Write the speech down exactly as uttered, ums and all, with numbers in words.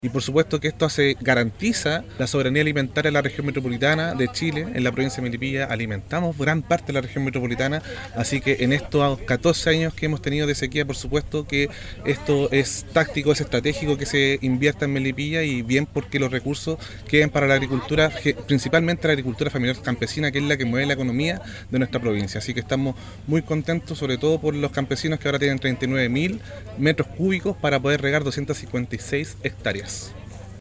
Y por supuesto que esto hace, garantiza la soberanía alimentaria de la región metropolitana de Chile, en la provincia de Melipilla. Alimentamos gran parte de la región metropolitana, así que en estos catorce años que hemos tenido de sequía, por supuesto que esto es táctico, es estratégico que se invierta en Melipilla, y bien porque los recursos queden para la agricultura, principalmente la agricultura familiar campesina, que es la que mueve la economía de nuestra provincia. Así que estamos muy contentos, sobre todo por los campesinos que ahora tienen treinta y nueve mil metros cúbicos para poder regar doscientas cincuenta y seis hectáreas.